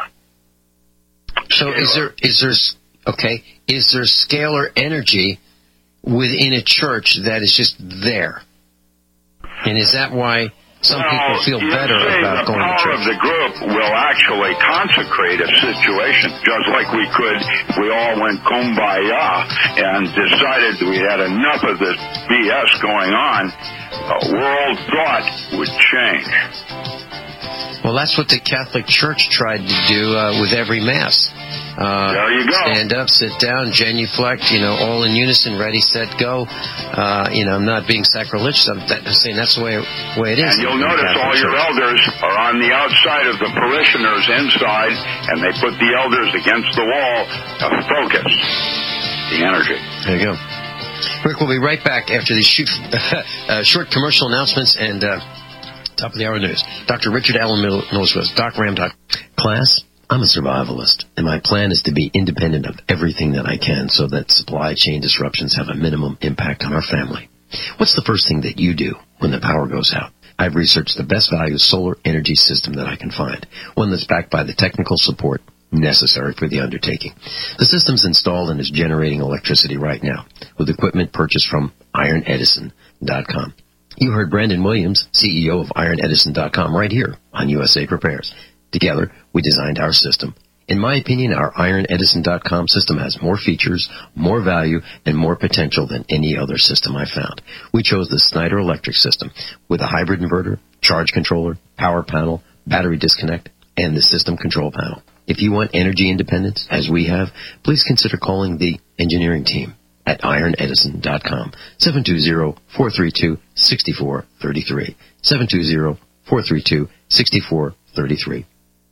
So is there, is there, okay, is there scalar energy within a church that is just there? And is that why some well, people feel better about going to church? The power of the group will actually consecrate a situation, just like we could if we all went kumbaya and decided we had enough of this B S going on. The world thought would change. Well, that's what the Catholic Church tried to do uh, with every Mass. Uh, there you go. Stand up, sit down, genuflect, you know, all in unison, ready, set, go. Uh, you know, I'm not being sacrilegious. I'm, that, I'm saying that's the way, way it is. And you'll notice all your elders are on the outside of the parishioners inside, and they put the elders against the wall to focus the energy. There you go. Rick, we'll be right back after these shoot, uh, short commercial announcements and uh, top of the hour news. Doctor Richard Allen Mills with Doc Ram. Class, I'm a survivalist, and my plan is to be independent of everything that I can so that supply chain disruptions have a minimum impact on our family. What's the first thing that you do when the power goes out? I've researched the best value solar energy system that I can find, one that's backed by the technical support necessary for the undertaking. The system's installed and is generating electricity right now with equipment purchased from iron edison dot com. You heard Brandon Williams, C E O of iron edison dot com, right here on U S A Prepares. Together, we designed our system. In my opinion, our iron edison dot com system has more features, more value, and more potential than any other system I've found. We chose the Snyder Electric system with a hybrid inverter, charge controller, power panel, battery disconnect, and the system control panel. If you want energy independence, as we have, please consider calling the engineering team at iron edison dot com, seven two zero, four three two, six four three three, seven two zero, four three two, six four three three.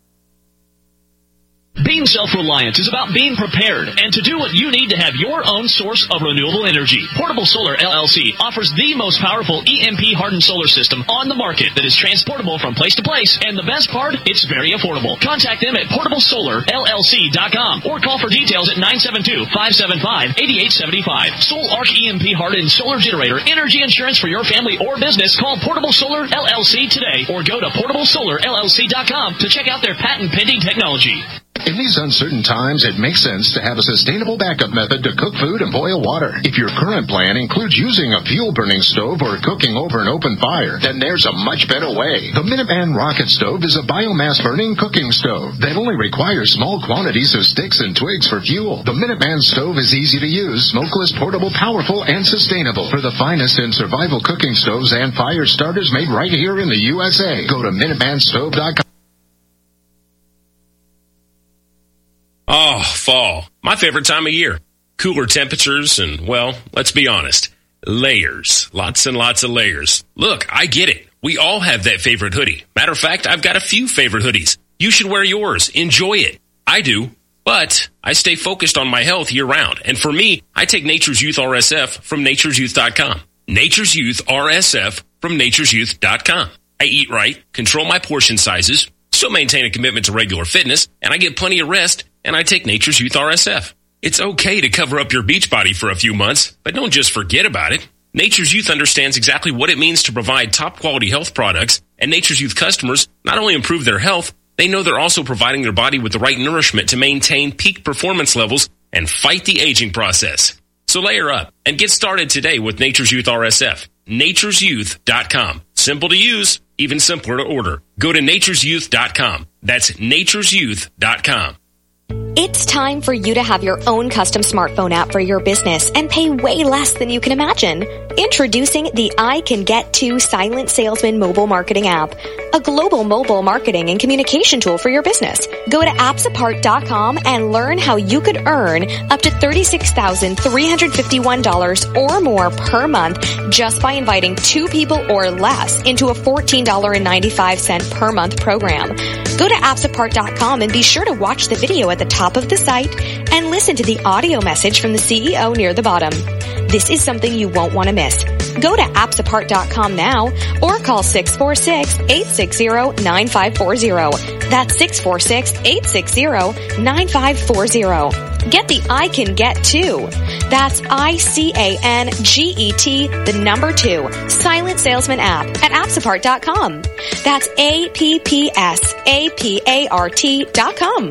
Being self-reliant is about being prepared and to do what you need to have your own source of renewable energy. Portable Solar L L C offers the most powerful E M P-hardened solar system on the market that is transportable from place to place, and the best part, it's very affordable. Contact them at portable solar L L C dot com or call for details at nine seven two, five seven five, eight eight seven five. Soul Arc E M P-hardened solar generator energy insurance for your family or business. Call Portable Solar L L C today or go to portable solar L L C dot com to check out their patent-pending technology. In these uncertain times, it makes sense to have a sustainable backup method to cook food and boil water. If your current plan includes using a fuel-burning stove or cooking over an open fire, then there's a much better way. The Minuteman Rocket Stove is a biomass-burning cooking stove that only requires small quantities of sticks and twigs for fuel. The Minuteman Stove is easy to use, smokeless, portable, powerful, and sustainable. For the finest in survival cooking stoves and fire starters made right here in the U S A, go to minuteman stove dot com. Oh, fall. My favorite time of year. Cooler temperatures and, well, let's be honest, layers. Lots and lots of layers. Look, I get it. We all have that favorite hoodie. Matter of fact, I've got a few favorite hoodies. You should wear yours. Enjoy it. I do. But I stay focused on my health year round. And for me, I take Nature's Youth R S F from natures youth dot com. Nature's Youth R S F from natures youth dot com. I eat right, control my portion sizes, still maintain a commitment to regular fitness, and I get plenty of rest, and I take Nature's Youth R S F. It's okay to cover up your beach body for a few months, but don't just forget about it. Nature's Youth understands exactly what it means to provide top quality health products, and Nature's Youth customers not only improve their health, they know they're also providing their body with the right nourishment to maintain peak performance levels and fight the aging process. So layer up and get started today with Nature's Youth R S F. natures youth dot com. Simple to use, even simpler to order. Go to natures youth dot com. That's natures youth dot com. It's time for you to have your own custom smartphone app for your business and pay way less than you can imagine. Introducing the I Can Get To Silent Salesman mobile marketing app, a global mobile marketing and communication tool for your business. Go to apps apart dot com and learn how you could earn up to thirty-six thousand three hundred fifty-one dollars or more per month just by inviting two people or less into a fourteen dollars and ninety-five cents per month program. Go to apps apart dot com and be sure to watch the video at the top of the site and listen to the audio message from the C E O near the bottom. This is something you won't want to miss. Go to apps apart dot com now or call six four six, eight six zero, nine five four zero. That's six four six, eight six zero, nine five four zero. Get the I Can Get To. That's I C A N G E T, the number two, Silent Salesman app at apps apart dot com. That's A P P S A P A R T dot com.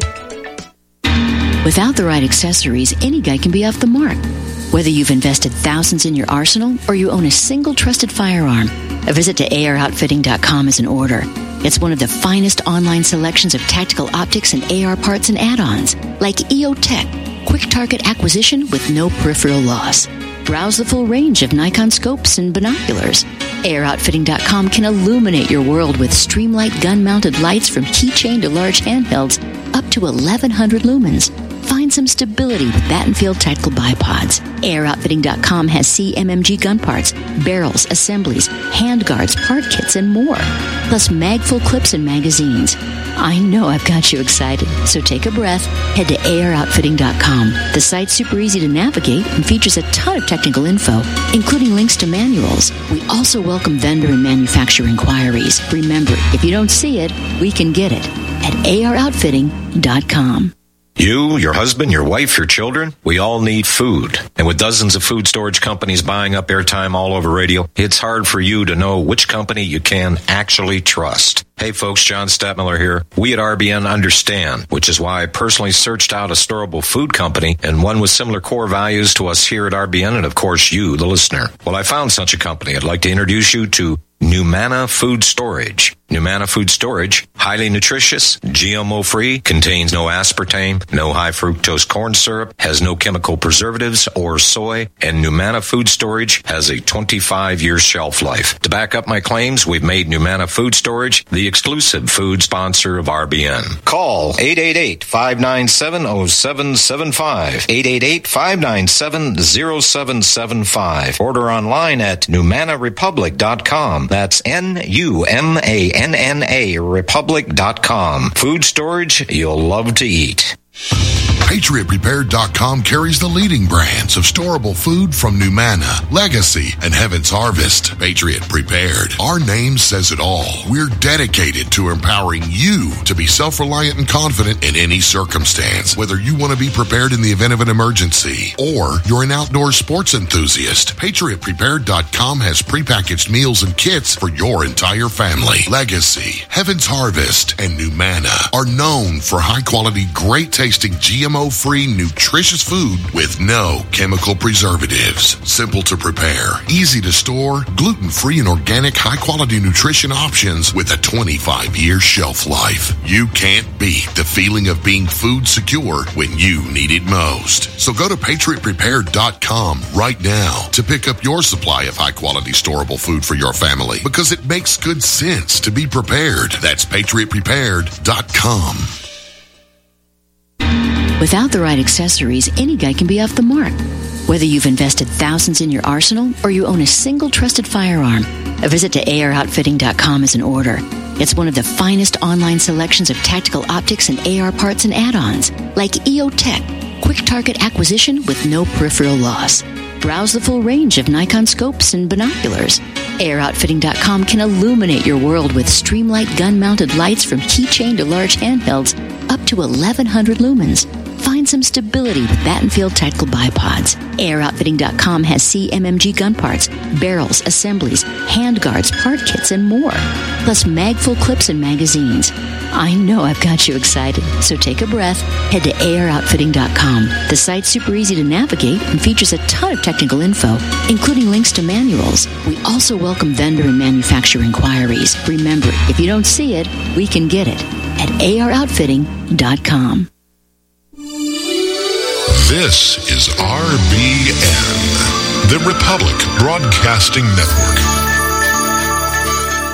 Without the right accessories, any guy can be off the mark. Whether you've invested thousands in your arsenal or you own a single trusted firearm, a visit to A R outfitting dot com is in order. It's one of the finest online selections of tactical optics and A R parts and add-ons, like E O Tech, quick target acquisition with no peripheral loss. Browse the full range of Nikon scopes and binoculars. A R outfitting dot com can illuminate your world with Streamlight gun-mounted lights from keychain to large handhelds up to eleven hundred lumens. Find some stability with Battenfield Tactical Bipods. A R outfitting dot com has C M M G gun parts, barrels, assemblies, handguards, part kits, and more. Plus mag-full clips and magazines. I know I've got you excited, so take a breath. Head to A R outfitting dot com. The site's super easy to navigate and features a ton of technical info, including links to manuals. We also welcome vendor and manufacturer inquiries. Remember, if you don't see it, we can get it at A R outfitting dot com. You, your husband, your wife, your children, we all need food. And with dozens of food storage companies buying up airtime all over radio, it's hard for you to know which company you can actually trust. Hey folks, John Stadtmiller here. We at R B N understand, which is why I personally searched out a storable food company and one with similar core values to us here at R B N and of course you, the listener. Well, I found such a company. I'd like to introduce you to Numana Food Storage. Numana Food Storage, highly nutritious, G M O-free, contains no aspartame, no high fructose corn syrup, has no chemical preservatives or soy, and Numana Food Storage has a twenty-five year shelf life. To back up my claims, we've made Numana Food Storage the exclusive food sponsor of R B N. Call eight eight eight, five nine seven, zero seven seven five, eight eight eight, five nine seven, zero seven seven five. Order online at numana republic dot com. That's N U M A N N A republic dot com. Food storage you'll love to eat. Patriot Prepared dot com carries the leading brands of storable food from Numana, Legacy, and Heaven's Harvest. Patriot Prepared. Our name says it all. We're dedicated to empowering you to be self-reliant and confident in any circumstance. Whether you want to be prepared in the event of an emergency or you're an outdoor sports enthusiast, Patriot Prepared dot com has prepackaged meals and kits for your entire family. Legacy, Heaven's Harvest, and Numana are known for high-quality, great-tasting G M O-free, nutritious food with no chemical preservatives. Simple to prepare, easy to store, gluten-free and organic high-quality nutrition options with a twenty-five year shelf life. You can't beat the feeling of being food secure when you need it most. So go to Patriot Prepared dot com right now to pick up your supply of high-quality storable food for your family because it makes good sense to be prepared. That's Patriot Prepared dot com. Without the right accessories, any guy can be off the mark. Whether you've invested thousands in your arsenal or you own a single trusted firearm, a visit to A R outfitting dot com is in order. It's one of the finest online selections of tactical optics and A R parts and add-ons, like E O Tech, quick target acquisition with no peripheral loss. Browse the full range of Nikon scopes and binoculars. A R outfitting dot com can illuminate your world with Streamlight gun-mounted lights from keychain to large handhelds up to eleven hundred lumens. Find and some stability with Battenfield Tactical Bipods. Air Outfitting dot com has C M M G gun parts, barrels, assemblies, handguards, part kits, and more. Plus mag-full clips and magazines. I know I've got you excited, so take a breath. Head to A R Outfitting dot com. The site's super easy to navigate and features a ton of technical info, including links to manuals. We also welcome vendor and manufacturer inquiries. Remember, if you don't see it, we can get it at A R Outfitting dot com. This is R B N, the Republic Broadcasting Network.